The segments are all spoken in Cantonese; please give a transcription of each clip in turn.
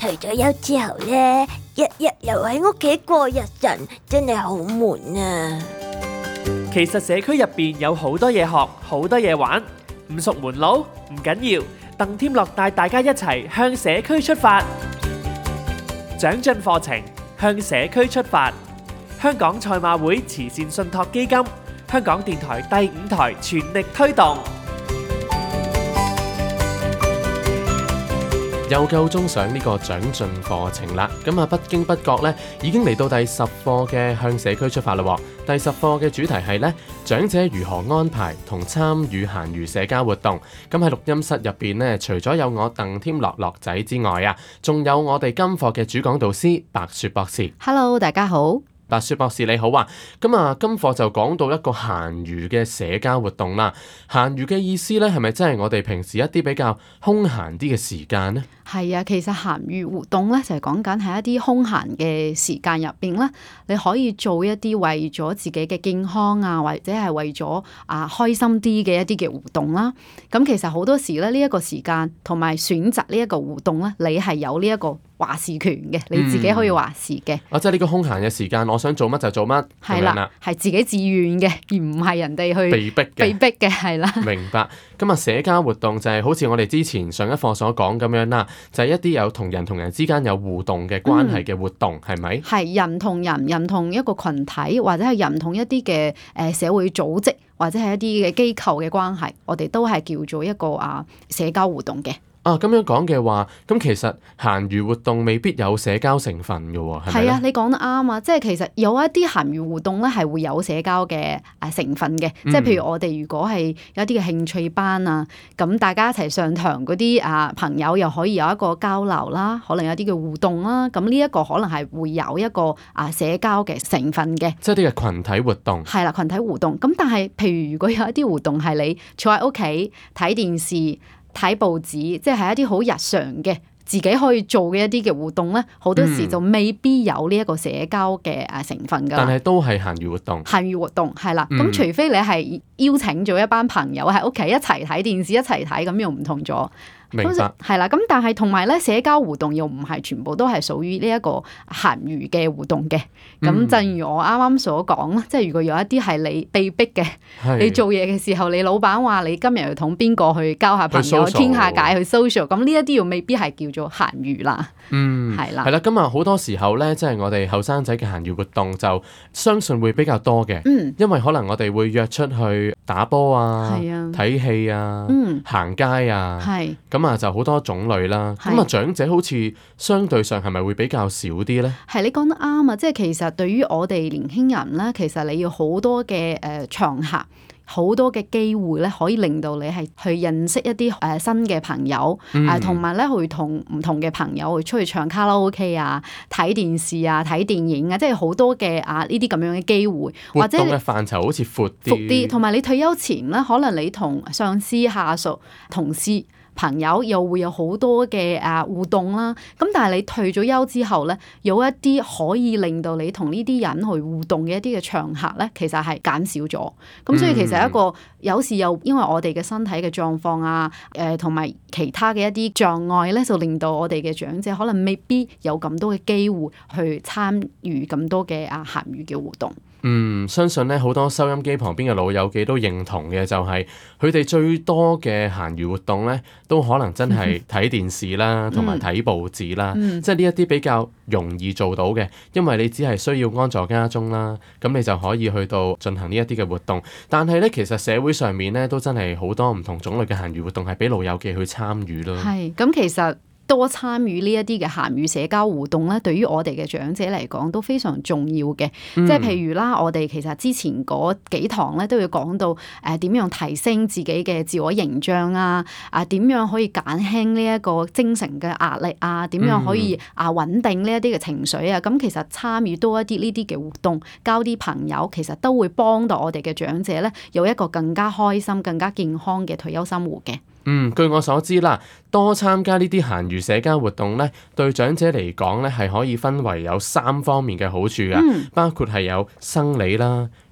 退咗休之後呢，日日留喺屋企過日晨，真係好悶啊！ 其實社區入邊有好多嘢學，好多嘢玩，唔熟門路唔緊要，鄧添樂帶大家一齊向社區出發，長進課程向社區出發。香港賽馬會慈善信託基金、香港電台第5台全力推動。 又夠鐘上呢個長進課程啦，咁啊不經不覺呢已經嚟到第10課嘅向社區出發啦。第10課嘅主題係呢：長者如何安排同參與閒餘社交活動。咁喺錄音室入邊呢，除咗有我鄧添樂樂仔之外啊，仲有我哋今課嘅主講導師白雪博士。 Hello， 大家好。 白雪博士你好啊，咁啊今課就講到一個閒餘嘅社交活動啦。閒餘嘅意思咧，係咪真係我哋平時一啲比較空閒啲嘅時間呢？ 係啊，其實閒餘活動咧就係講緊喺一啲空閒嘅時間入邊咧，你可以做一啲為咗自己嘅健康啊，或者係為咗開心啲嘅一啲嘅活動啦。咁其實好多時咧，呢一個時間同埋選擇呢一個活動咧，你係有呢一個話事權嘅，你自己可以話事嘅。 即係呢個空閒嘅時間，我想做乜就做乜，係啦， 係自己自願嘅，而唔係人哋去被逼嘅，係啦。 明白。咁啊，社交活動就係好似我哋之前上一課所講咁樣啦，就係一啲有同人之間有互動嘅關係嘅活動，係咪？係人同人，人同一個群體，或者係人同一啲嘅社會組織，或者係一啲嘅機構嘅關係，我哋都係叫做一個社交活動嘅。 咁樣講嘅話，咁其實閒餘活動未必有社交成分嘅喎，係咪咧？ 係啊，你講得啱啊！即係其實有一啲閒餘活動咧係會有社交嘅成分嘅，即係譬如我哋如果係有一啲嘅興趣班啊，咁大家一齊上堂嗰啲朋友又可以有一個交流啦，可能有啲嘅互動啦，咁呢一個可能係會有一個社交嘅成分嘅， 即係啲嘅群體活動。係啦，群體活動。咁但係譬如如果有一啲活動係你坐喺屋企睇電視、睇報紙，即係一啲好日常嘅自己可以做嘅一啲嘅活動咧，好多時就未必有呢一個社交嘅成分㗎。 但係都係閒餘活動。閒餘活動係啦，咁除非你係邀請咗一班朋友喺屋企一齊睇電視一齊睇，咁又唔同咗。 明白。 係啦，咁但係同埋咧，社交活動又唔係全部都係屬於呢一個閒餘嘅活動嘅。咁正如我啱啱所講啦，即係如果有一啲係你被逼嘅，你做嘢嘅時候，你老闆話你今日要同邊個去交下朋友、傾下偈、去 social， 咁呢一啲又未必係叫做閒餘啦。係啦。係啦， 咁啊好多時候咧，即係我哋後生仔嘅閒餘活動就相信會比較多嘅。因為可能我哋會約出去打波啊、睇戲啊、行街啊。咁啊就好多種類啦。咁啊長者好似相對上係咪會比較少啲咧？ 係，你講得啱啊！即係其實對於我哋年輕人咧，其實你要好多嘅場合，好多嘅機會咧，可以令到你係去認識一啲新嘅朋友，同埋咧去同唔同嘅朋友去出去唱卡拉 OK 啊、睇電視啊、睇電影啊，即係好多嘅呢啲咁樣嘅機會。 活動嘅範疇好似闊啲， 同埋你退休前咧，可能你同上司、下屬、同事、朋友又會有好多嘅互動啦，咁但係你退咗休之後咧，有一啲可以令到你同呢啲人去互動嘅一啲嘅場合咧，其實係減少咗。咁所以其實一個有時又因為我哋嘅身體嘅狀況啊，同埋其他嘅一啲障礙咧，就令到我哋嘅長者可能未必有咁多嘅機會去參與咁多嘅閒餘嘅活動。 相信咧好多收音機旁邊嘅老友記都認同嘅，就係佢哋最多嘅閒餘活動咧，都可能真係睇電視啦，同埋睇報紙啦，即係呢一啲比較容易做到嘅，因為你只係需要安坐家中啦，咁你就可以去到進行呢一啲嘅活動。但係咧，其實社會上面咧都真係好多唔同種類嘅閒餘活動係俾老友記去參與咯。 係，咁其實多參與呢一啲嘅閒餘社交活動咧，對於我哋嘅長者嚟講都非常重要嘅。即係譬如啦，我哋其實之前嗰幾堂咧都要講到點樣提升自己嘅自我形象啊，點樣可以減輕呢一個精神嘅壓力啊，點樣可以穩定呢一啲嘅情緒啊。咁其實參與多一啲呢啲嘅活動，交啲朋友，其實都會幫到我哋嘅長者咧有一個更加開心、更加健康嘅退休生活嘅。 據我所知啦，多參加呢啲閒餘社交活動咧，對長者嚟講咧係可以分為有3方面嘅好處㗎，包括係有生理啦、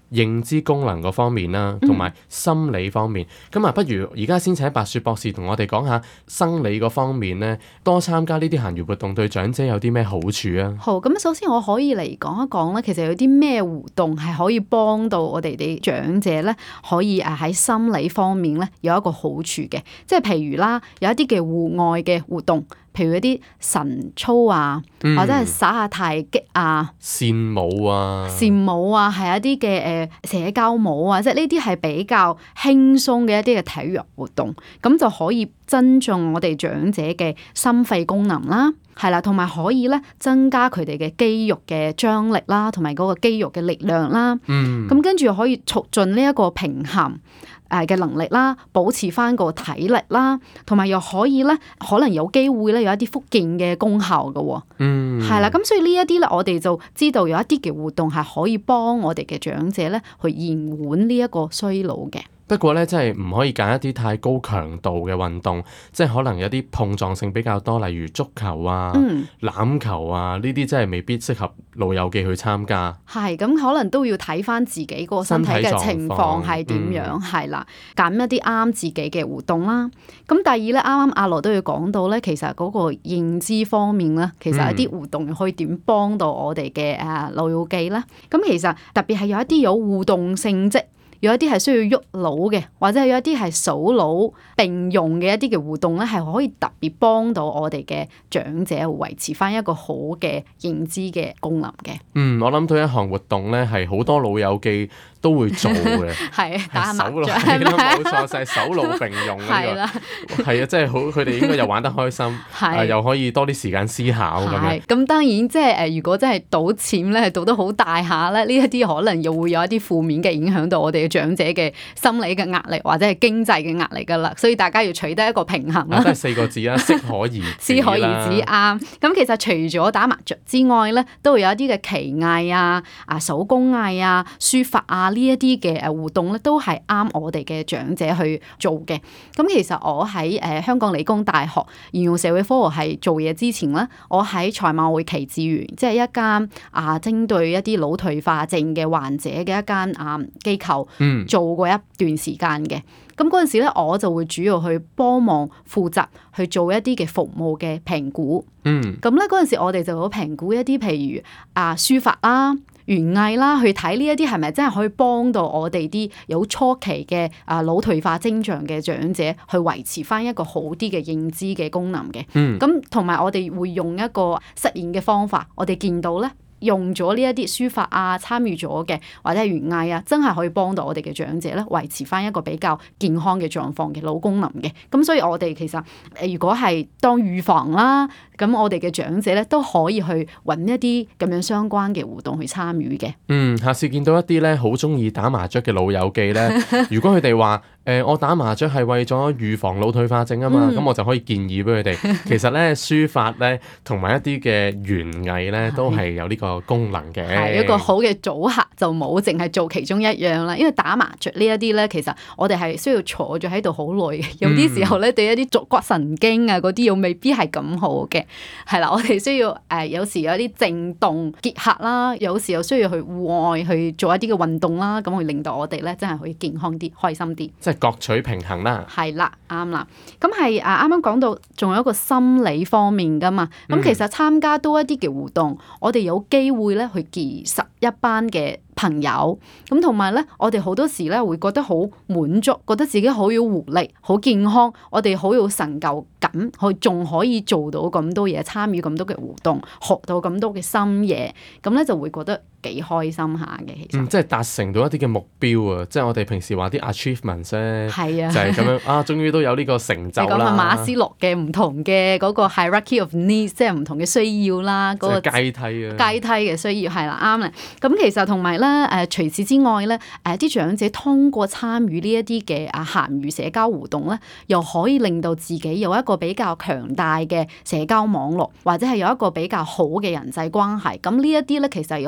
認知功能嗰方面啦，同埋心理方面。咁啊，不如而家先請白雪博士同我哋講下生理嗰方面咧，多參加呢啲閒餘活動對長者有啲咩好處啊？ 好，咁首先我可以嚟講一講咧，其實有啲咩活動係可以幫到我哋啲長者咧，可以喺心理方面咧有一個好處嘅，即係譬如啦，有一啲嘅戶外嘅活動。譬如一啲晨操啊，或者係耍下太極啊、 扇舞啊、 係一啲嘅社交舞啊，即係呢啲係比較輕鬆嘅一啲嘅體育活動，咁就可以增進我哋長者嘅心肺功能啦，係啦，同埋可以咧增加佢哋嘅肌肉嘅張力啦，同埋嗰個肌肉嘅力量啦，咁跟住可以促進呢一個平衡嘅能力啦，保持翻個體力啦，同埋又可以咧，可能有機會咧有一啲復健嘅功效嘅喎，係啦，咁所以呢一啲咧，我哋就知道有一啲嘅活動係可以幫我哋嘅長者咧去延緩呢一個衰老嘅。 不過咧，真係唔可以揀一啲太高強度嘅運動，即係可能有啲碰撞性比較多，例如足球啊、欖球啊呢啲，真係未必適合老友記去參加。 係咁，可能都要睇翻自己個身體嘅情況係點樣，係啦，揀一啲啱自己嘅活動啦。咁第二咧，啱啱阿羅都要講到咧，其實嗰個認知方面咧，其實一啲活動可以點幫到我哋嘅老友記咧。咁其實特別係有一啲有互動性質。有一啲係需要喐腦嘅，或者係有一啲係數腦並用嘅一啲嘅活動咧，係可以特別幫到我哋嘅長者維持翻一個好嘅認知嘅功能嘅。 我諗到一項活動咧，係好多老友記都會做嘅， 係打麻雀， 冇錯，就係手腦並用呢個，係啊，即係好，佢哋應該又玩得開心，又可以多啲時間思考咁樣。咁當然即係如果真係賭錢咧，係賭得好大下咧，呢一啲可能又會有一啲負面嘅影響到我哋嘅長者嘅心理嘅壓力或者係經濟嘅壓力噶啦，所以大家要取得一個平衡啦。 都係4個字啊，適可而止。 適可而止啱。咁其實除咗打麻雀之外咧，都會有一啲嘅棋藝啊、手工藝啊、書法啊呢一啲嘅活動咧，都係啱我哋嘅長者去做嘅。咁其實我喺香港理工大學應用社會科學系做嘢之前咧，我喺賽馬會耆智園，即係一間針對一啲腦退化症嘅患者嘅一間機構，做過一段時間嘅。咁嗰陣時咧，我就會主要去幫忙負責去做一啲嘅服務嘅評估。咁咧嗰陣時，我哋就會評估一啲譬如書法啦、園藝啦，去睇呢一啲係咪真係可以幫到我哋啲有初期嘅腦退化徵象嘅長者去維持翻一個好啲嘅認知嘅功能嘅。咁同埋我哋會用一個實驗嘅方法，我哋見到咧，用咗呢一啲書法參與咗嘅或者係園藝真係可以幫到我哋嘅長者咧，維持翻一個比較健康嘅狀況嘅腦功能嘅。咁所以我哋其實如果係當預防啦，咁我哋嘅長者咧都可以去揾一啲咁樣相關嘅活動去參與嘅。 下次見到一啲咧好中意打麻雀嘅老友記咧，如果佢哋話我打麻雀係為咗預防腦退化症啊嘛，咁我就可以建議俾佢哋，其實咧書法咧同埋一啲嘅園藝咧都係有呢個功能嘅。係一個好嘅組合，就冇淨係做其中一樣啦。因為打麻雀呢一啲咧，其實我哋係需要坐咗喺度好耐嘅，有啲時候咧對一啲坐骨神經嗰啲又未必係咁好嘅。係啦，我哋需要有時有啲靜動結合啦，有時又需要去戶外去做一啲嘅運動啦，咁會令到我哋咧真係可以健康啲、開心啲。 即係各取平衡啦。係啦，啱啦。咁係啱啱講到，仲有一個心理方面噶嘛。咁其實參加多一啲嘅活動，我哋有機會咧去結識一班嘅朋友，咁同埋咧，我哋好多時咧會覺得好滿足，覺得自己好有活力、好健康，我哋好有成就感，仲可以做到咁多嘢，參與咁多嘅活動，學到咁多嘅新嘢，咁咧就會覺得幾開心下嘅。其實即係達成到一啲嘅目標啊！即係我哋平時話啲 achievements 咧， 係啊， 就係咁樣終於都有呢個成就啦。 你講馬斯洛嘅唔同嘅嗰個 hierarchy of needs，即係唔同嘅需要啦，嗰個階梯嘅需要係啦，啱啦。咁其實同埋咧除此之外咧，啲長者通過參與呢一啲嘅閒餘社交活動咧，又可以令到自己有一個比較強大嘅社交網絡，或者係有一個比較好嘅人際關係。咁呢一啲咧，其實又可以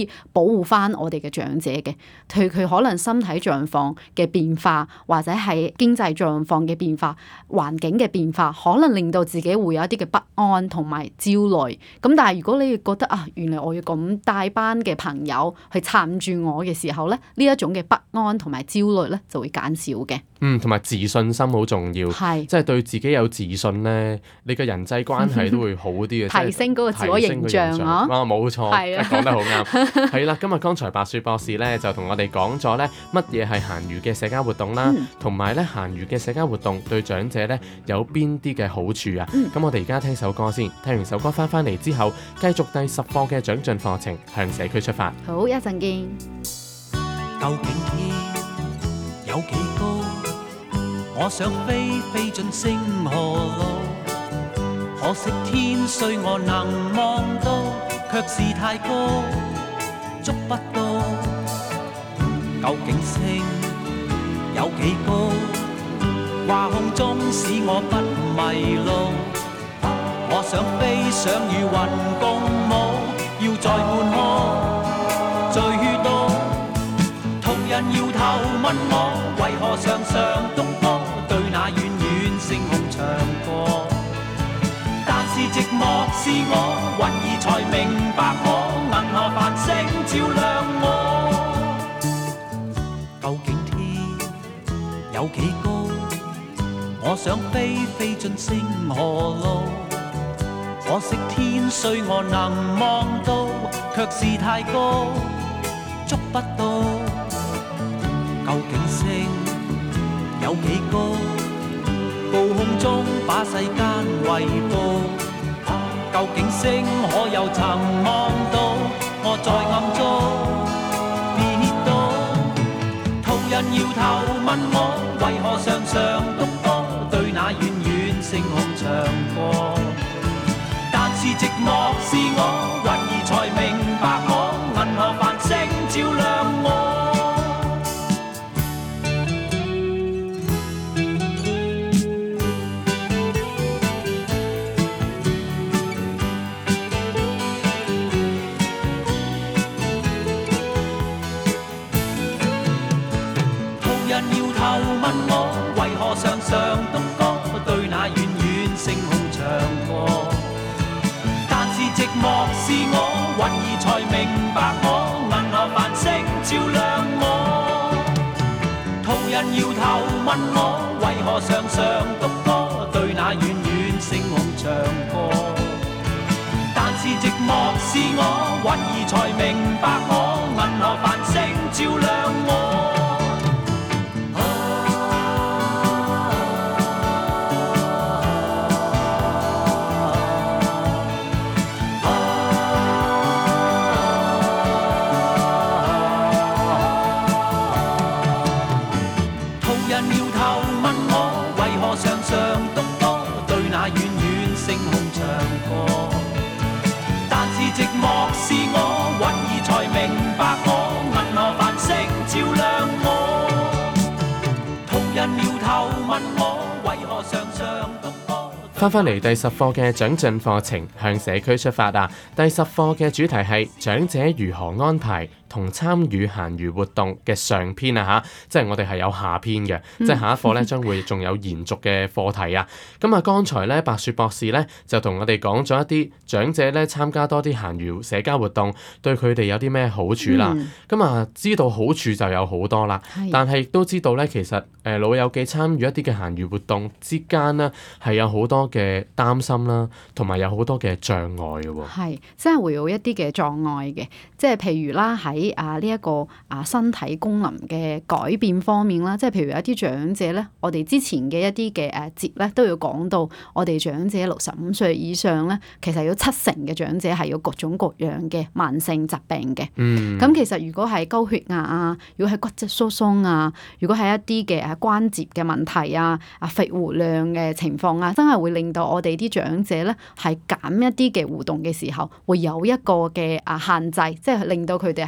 保護翻我哋嘅長者嘅，佢可能身體狀況嘅變化，或者係經濟狀況嘅變化、環境嘅變化，可能令到自己會有一啲嘅不安同埋焦慮。咁但係如果你覺得原來我要咁大班嘅朋友去撐住我嘅時候咧，呢一種嘅不安同埋焦慮咧就會減少嘅。 同埋自信心好重要，即係對自己有自信咧，你嘅人際關係都會好啲嘅， 提升嗰個自我形象啊！ 冇錯，講得好啱。係啦，今日剛才白雪博士咧就同我哋講咗咧乜嘢係閒餘嘅社交活動啦，同埋咧閒餘嘅社交活動對長者咧有邊啲嘅好處啊？咁我哋而家聽首歌先，聽完首歌翻嚟之後，繼續第10課嘅長進課程，向社區出發。 好，一陣見。 究竟天有幾高？我想飛進星河路，可惜天雖我能望到，卻是太高，捉不到。究竟星有幾高？掛空中使我不迷路。我想飛上與雲共舞，要在半空最多。途人搖頭問我，為何常常獨歌？對那遠遠星空唱歌。但是寂寞是我，雲兒才明白我，銀河繁星照亮我。究竟天有幾高？我想飛進星河路，可惜天雖我能望到，卻是太高，捉不到。究竟星有幾高？高空中把世間圍捕。究竟星可有曾望到？我在暗中跌倒。途人搖頭問我，為何常常獨歌？對那遠遠星空唱歌。但是寂寞是我，雲兒才明白我，銀河繁星照亮我。問我為何常常獨歌？對那遠遠星空唱歌。但是寂寞是我，雲兒才明白我，銀河繁星照亮我。途人搖頭問我為何常常獨歌？對那遠遠星空唱歌。但是寂寞是我，雲兒才明白我，銀河繁星照亮我。寂寞是我，雲兒才明白我，銀河繁星照亮我。途人搖頭問我，為何常常獨歌？ 翻嚟第10課嘅長進課程，向社區出發啊！第10課嘅主題係長者如何安排同參與閒餘活動嘅上篇啊嚇，即係我哋係有下篇嘅，即係下一課咧將會仲有延續嘅課題啊。咁啊，剛才咧白雪博士咧就同我哋講咗一啲長者咧參加多啲閒餘社交活動對佢哋有啲咩好處啦。咁啊，知道好處就有好多啦，但係亦都知道咧其實老友記參與一啲嘅閒餘活動之間呢，係有好多嘅擔心啦，同埋有好多嘅障礙嘅喎。 係，真係會有一啲嘅障礙嘅，即係譬如啦喺呢一個身體功能嘅改變方面啦，即係譬如有一啲長者咧，我哋之前嘅一啲嘅節咧都要講到，我哋長者65歲以上咧，其實有70%嘅長者係有各種各樣嘅慢性疾病嘅。咁其實如果係高血壓啊，如果係骨質疏鬆啊，如果係一啲嘅關節嘅問題啊，肺活量嘅情況啊，真係會令到我哋啲長者咧係減一啲嘅活動嘅時候，會有一個嘅限制，即係令到佢哋係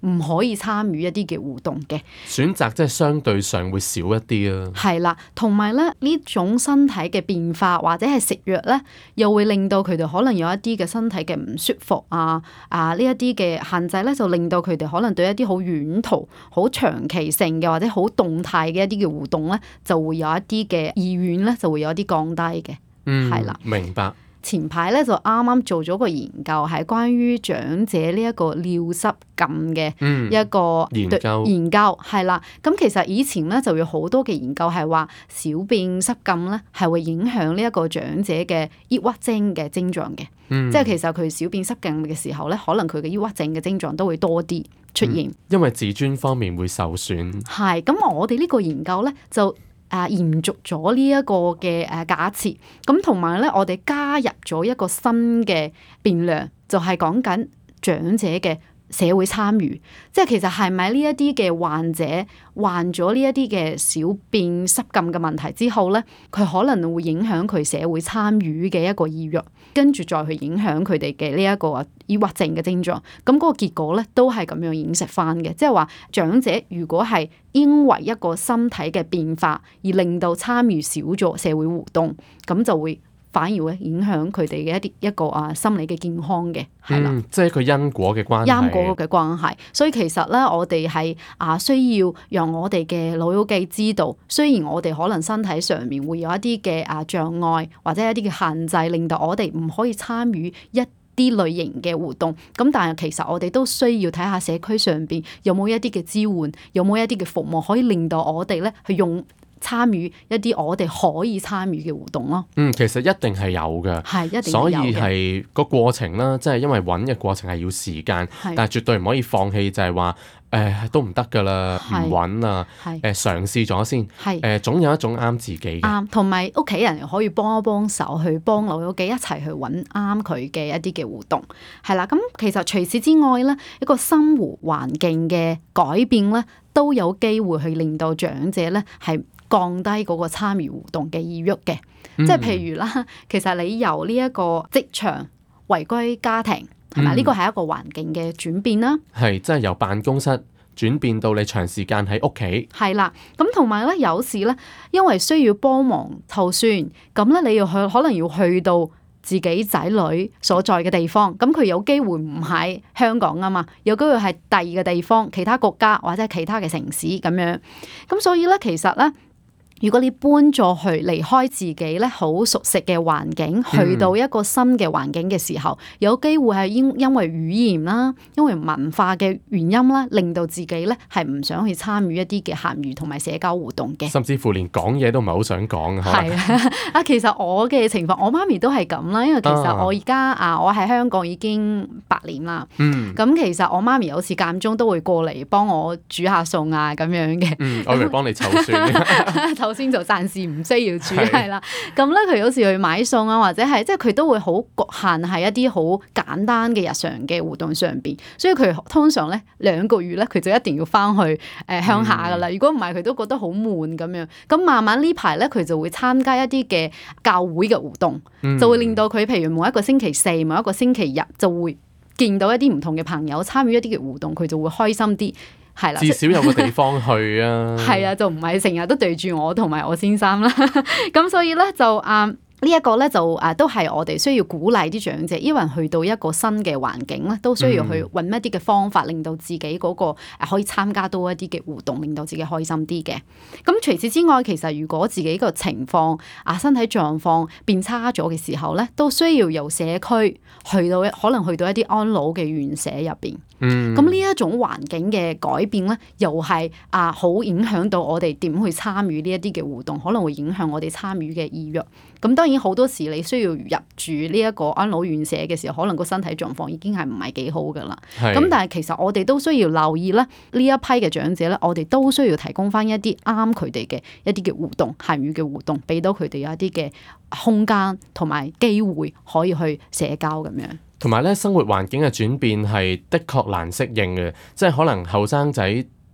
唔可以參與一啲嘅互動嘅。 選擇即係相對上會少一啲啊。 係啦，同埋咧呢種身體嘅變化或者係食藥咧，又會令到佢哋可能有一啲嘅身體嘅唔舒服呢一啲嘅限制咧，就令到佢哋可能對一啲好遠途、好長期性嘅或者好動態嘅一啲嘅互動咧，就會有一啲嘅意願咧，就會有一啲降低嘅。係啦， 明白。 前排咧就啱啱做咗個研究，係關於長者呢一個尿失禁嘅一個研究係啦。咁其實以前咧就有好多嘅研究係話小便失禁咧係會影響呢一個長者嘅抑鬱症嘅症狀嘅。即係其實佢小便失禁嘅時候咧，可能佢嘅抑鬱症嘅症狀都會多啲出現。 因為自尊方面會受損。 係咁，我哋呢個研究咧就延續咗呢一個嘅假設，咁同埋咧，我哋加入咗一個新嘅變量，就係講緊長者嘅社會參與，即係其實係咪呢一啲嘅患者患咗呢一啲嘅小便失禁嘅問題之後咧，佢可能會影響佢社會參與嘅一個意欲，跟住再去影響佢哋嘅呢一個抑鬱症嘅症狀。咁嗰個結果咧都係咁樣演繹翻嘅，即係話長者如果係因為一個身體嘅變化而令到參與少咗社會活動，咁就會反而會影響佢哋嘅一個心理嘅健康嘅，係啦， 即係個因果嘅關係。 因果嘅關係，所以其實咧，我哋係需要讓我哋嘅老友記知道，雖然我哋可能身體上面會有一啲嘅障礙或者一啲嘅限制，令到我哋唔可以參與一啲類型嘅活動，咁但係其實我哋都需要睇下社區上邊有冇一啲嘅支援，有冇一啲嘅服務可以令到我哋咧去參與一啲我哋可以參與嘅活動咯。 其實一定係有嘅， 係一定有嘅。 所以係個過程啦，即係因為揾嘅過程係要時間，但係絕對唔可以放棄，就係話都唔得㗎啦，唔揾啊，嘗試咗先，總有一種啱自己嘅。啱， 同埋屋企人可以幫一幫手，去幫老友記一齊去揾啱佢嘅一啲嘅活動，係啦。咁其實除此之外咧，一個生活環境嘅改變咧，都有機會去令到長者咧係降低嗰個參與活動嘅意欲嘅。即係譬如啦，其實你由呢一個職場回歸家庭，係咪呢個係一個環境嘅轉變啦？係， 即係由辦公室轉變到你長時間喺屋企。 係啦，咁同埋咧，有時咧，因為需要幫忙湊孫，咁咧你要可能要去到自己仔女所在嘅地方，咁佢有機會唔喺香港啊嘛，有機會係第二個地方、其他國家或者其他嘅城市咁樣。咁所以咧，其實咧，如果你搬咗去離開自己咧好熟悉嘅環境，去到一個新嘅環境嘅時候，有機會係因為語言啦，因為文化嘅原因啦，令到自己咧係唔想去參與一啲嘅閒餘同埋社交活動嘅， 甚至乎連講嘢都唔係好想講。 係其實我嘅情況，我媽咪都係咁啦，因為其實我而家我喺香港已經8年啦。咁其實我媽咪有時間中都會過嚟幫我煮下餸咁樣嘅。 我以為幫你湊孫。 先就暫時唔需要煮，係啦。咁咧佢有時去買餸或者係即係佢都會好局限係一啲好簡單嘅日常嘅活動上邊，所以佢通常咧2個月咧佢就一定要翻去鄉下噶啦。如果唔係佢都覺得好悶咁樣。咁慢慢呢排咧佢就會參加一啲嘅教會嘅活動，就會令到佢譬如每一個星期四、每一個星期日就會見到一啲唔同嘅朋友參與一啲嘅活動，佢就會開心啲。係啦， 至少有個地方去啊。 係啊，就唔係成日都對住我同埋我先生啦。咁所以咧就呢一個咧就都係我哋需要鼓勵啲長者，因為去到一個新嘅環境咧，都需要去揾一啲嘅方法，令到自己嗰個可以參加多一啲嘅活動，令到自己開心啲嘅。咁除此之外，其實如果自己個情況身體狀況變差咗嘅時候咧，都需要由社區可能去到一啲安老嘅院舍入邊。咁呢一種環境嘅改變咧，又係好影響到我哋點去參與呢一啲嘅活動，可能會影響我哋參與嘅意欲。咁當然好多時你需要入住呢一個安老院舍嘅時候，可能個身體狀況已經係唔係幾好噶啦。咁但係其實我哋都需要留意咧，呢一批嘅長者咧，我哋都需要提供翻一啲啱佢哋嘅一啲嘅活動，閒餘嘅活動，俾到佢哋有一啲嘅空間同埋機會可以去社交咁樣。同埋咧，生活環境嘅轉變係的確難適應嘅，即係可能後生仔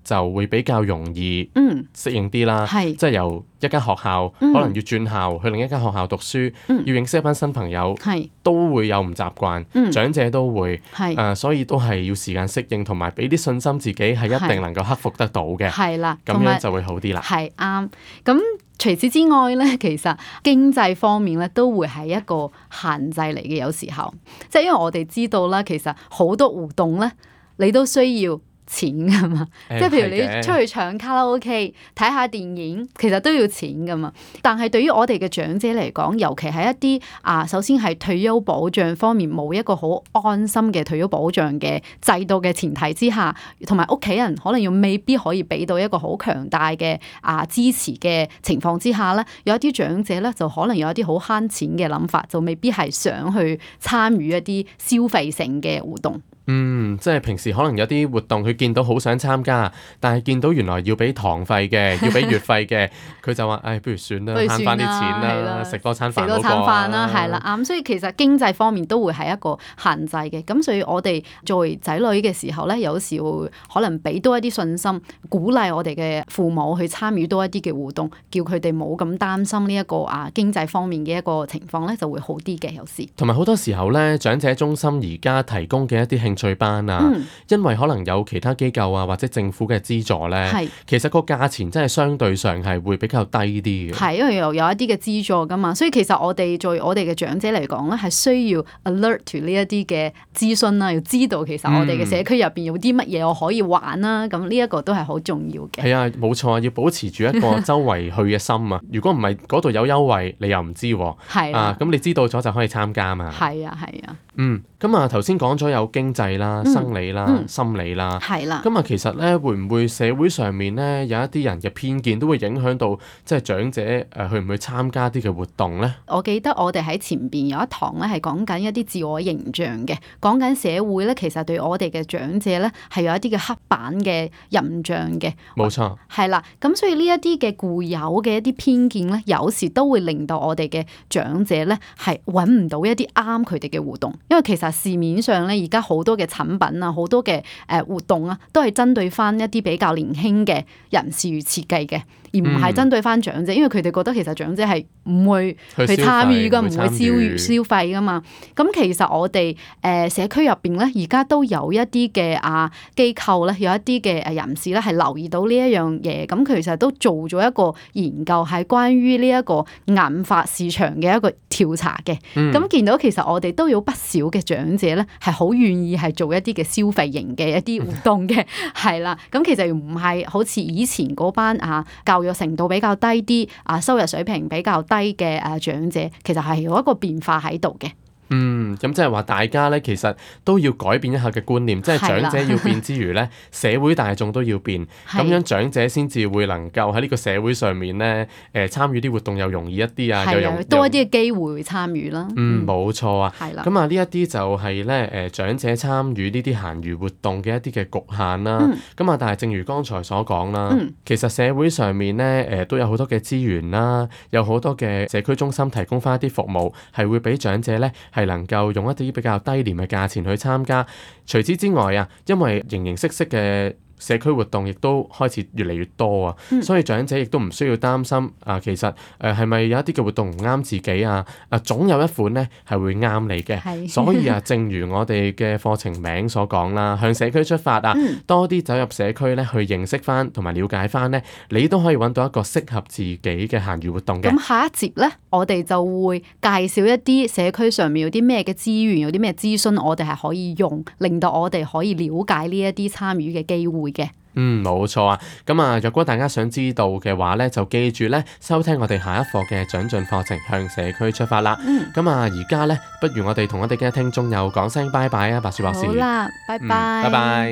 就會比較容易適應啲啦。 係即係由一間學校可能要轉校去另一間學校讀書，要認識一班新朋友，都會有唔習慣，長者都會，所以都係要時間適應，同埋俾啲信心自己係一定能夠克服得到嘅。 係啦， 咁樣就會好啲啦。 係啱。咁除此之外咧，其實經濟方面咧都會係一個限制嚟嘅，有時候，即係因為我哋知道啦，其實好多活動咧，你都需要錢噶嘛，即係譬如你出去唱卡拉 OK、睇下電影，其實都要錢噶嘛。但係對於我哋嘅長者嚟講，尤其係一啲首先係退休保障方面冇一個好安心嘅退休保障嘅制度嘅前提之下，同埋屋企人可能又未必可以俾到一個好強大嘅支持嘅情況之下咧，有一啲長者咧就可能有一啲好慳錢嘅諗法，就未必係想去參與一啲消費性嘅活動。 即係平時可能有啲活動佢見到好想參加，但係見到原來要俾堂費嘅，要俾月費嘅，佢就話：不如算啦，慳翻啲錢啦，食多餐飯好過。食多餐飯啦，係啦，啱。所以其實經濟方面都會係一個限制嘅。咁所以我哋作為仔女嘅時候咧，有時會可能俾多一啲信心，鼓勵我哋嘅父母去參與多一啲嘅活動，叫佢哋冇咁擔心呢一個經濟方面嘅一個情況咧，就會好啲嘅。有時同埋好多時候咧，長者中心而家提供嘅一啲興趣班因為可能有其他機構或者政府嘅資助咧，其實個價錢真係相對上係會比較低啲嘅。係因為又有一啲嘅資助噶嘛，所以其實我哋作為我哋嘅長者嚟講咧，係需要 alert to 呢一啲嘅諮詢啦，要知道其實我哋嘅社區入邊有啲乜嘢我可以玩啦，咁呢一個都係好重要嘅。係啊，冇錯，要保持住一個周圍去嘅心啊！如果唔係嗰度有優惠，你又唔知喎。咁你知道咗就可以參加嘛。係啊。咁頭先講咗有經濟啦、生理啦、心理啦，咁其實咧會唔會社會上面咧有一啲人嘅偏見都會影響到即係長者去唔去參加啲嘅活動咧？我記得我哋喺前邊有一堂咧係講緊一啲自我形象嘅，講緊社會咧其實對我哋嘅長者咧係有一啲嘅刻板嘅印象嘅。冇錯，係啦。咁所以呢一啲嘅固有嘅一啲偏見咧，有時都會令到我哋嘅長者咧係揾唔到一啲啱佢哋嘅活動，因為其實市面上咧而家好多嘅產品啊，好多嘅活動啊，都係針對翻一啲比較年輕嘅人士設計嘅，而唔係針對翻長者，因為佢哋覺得其實長者係唔會去參與噶，唔會消費噶嘛。咁其實我哋社區入邊咧，而家都有一啲嘅機構咧，有一啲嘅人士咧係留意到呢一樣嘢，咁其實都做咗一個研究，係關於呢一個銀髮市場嘅一個調查嘅。咁見到其實我哋都有不少嘅長者咧係好願意係做一啲嘅消費型嘅一啲活動嘅，係啦。咁其實唔係好似以前嗰班教育程度比較低啲收入水平比較低嘅長者，其實係有一個變化喺度嘅。咁即係話大家咧，其實都要改變一下嘅觀念，即係長者要變之餘咧，社會大眾都要變，咁樣長者先至會能夠喺呢個社會上面咧，參與啲活動又容易一啲又有多一啲嘅機會參與啦。冇錯啊。係啦。咁呢一啲就係咧長者參與呢啲閒餘活動嘅一啲嘅局限啦。咁但係正如剛才所講啦，其實社會上面咧都有好多嘅資源啦，有好多嘅社區中心提供翻一啲服務，係會俾長者咧係能夠用一啲比較低廉嘅價錢去參加。除此之外因為形形色色嘅社區活動亦都開始越嚟越多所以長者亦都唔需要擔心其實係咪有一啲嘅活動唔啱自己總有一款咧係會啱你嘅。所以正如我哋嘅課程名所講啦，向社區出發多啲走入社區咧，去認識翻同埋了解翻咧，你都可以揾到一個適合自己嘅閒餘活動嘅。咁下一節咧，我哋就會介紹一啲社區上面有啲咩嘅資源，有啲咩諮詢我哋係可以用，令到我哋可以了解呢一啲參與嘅機會嘅。冇錯啊。咁若果大家想知道嘅話咧，就記住咧收聽我哋下一課嘅長進課程，向社區出發啦。咁而家咧，不如我哋同我哋嘅聽眾又講聲拜拜啊，白雪博士。好啦，拜拜。拜拜。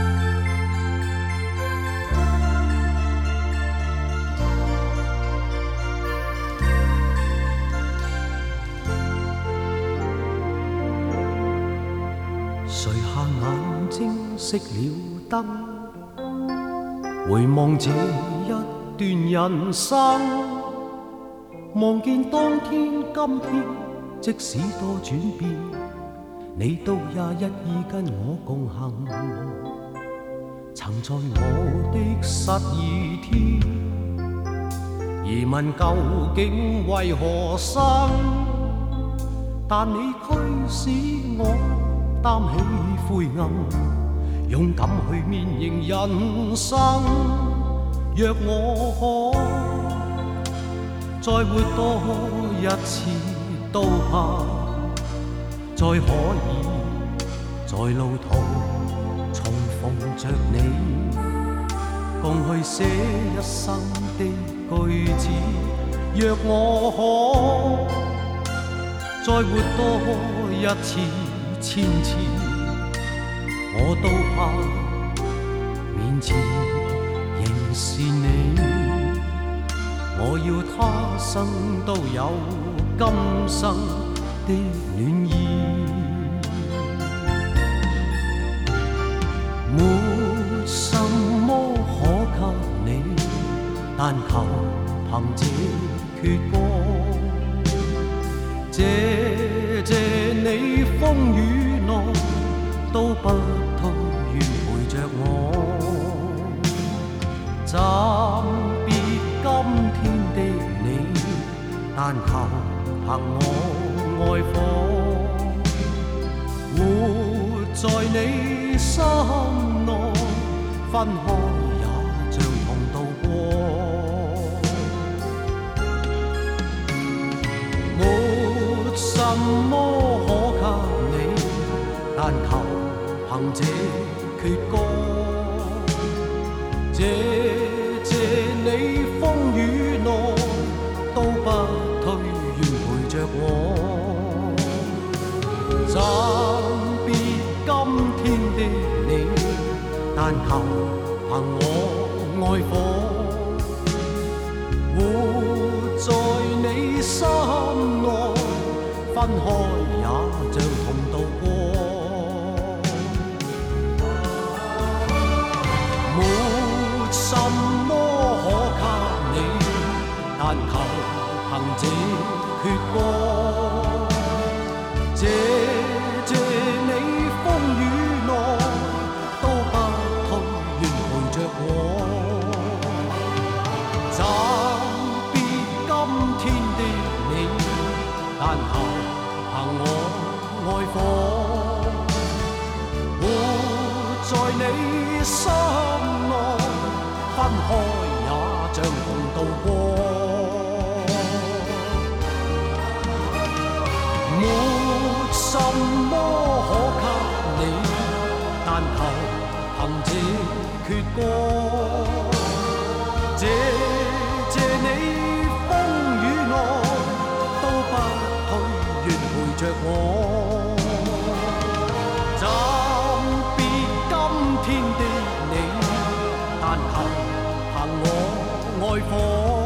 垂下眼睛，熄了燈，回望這一段人生，望見當天今天，即使多轉變，你都也一意跟我共行。 曾在我的失意天，疑問究竟為何生？但你驅使我擔起灰暗，勇敢去面迎人生。若我可再活多一次，都怕再可以在路途重逢着你，共去寫一生的句子。若我可再活多一次、千次，我都怕面前仍是你。我要他生都有今生的暖意。沒什麼可給你，但求憑這闕歌，謝你風雨內都不退，願陪着我。暫別今天的你，但求憑我愛火，活在你心內，分開也像同渡過。沒什麼可給你，但求憑這闕歌，謝你風雨內都不退，願陪着我。暫別今天的你，但求憑我愛火，活在你心內，分開也像同渡過。沒什麼可給你，但求憑這闕歌，謝你風雨內都不退，願陪着我。暫別今天的你，但求憑我愛火，活在你心內，分開也像同渡過。沒什麼可給你，但求憑這闕歌，謝你風雨內都不退，願陪着我。暫別今天的你，但求憑我愛火。